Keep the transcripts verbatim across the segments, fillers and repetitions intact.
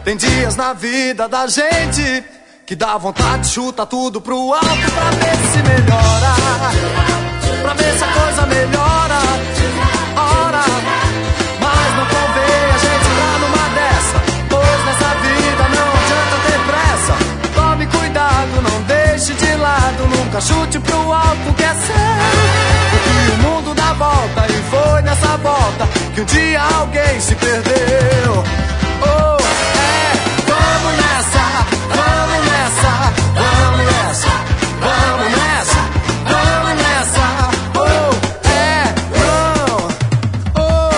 Tem dias na vida da gente que dá vontade de chutar tudo pro alto pra ver se melhora, pra ver se a coisa melhora. Ora, mas não convém a gente entrar numa dessa, pois nessa vida não adianta ter pressa. Tome cuidado, não deixe de lado, nunca chute pro alto que é sério, porque o mundo dá volta e foi nessa volta que um dia alguém se perdeu. Oh, é, vamos nessa, vamos nessa, vamos nessa, vamos nessa, vamos nessa. Oh, é, não, oh.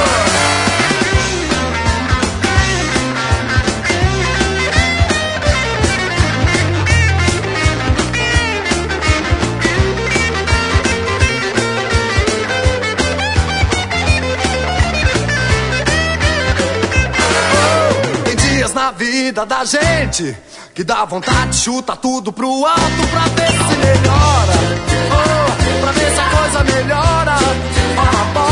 Oh, tem dias na vida da gente que dá vontade de chutar tudo pro alto pra ver se melhora. Oh, pra ver se a coisa melhora. Ora,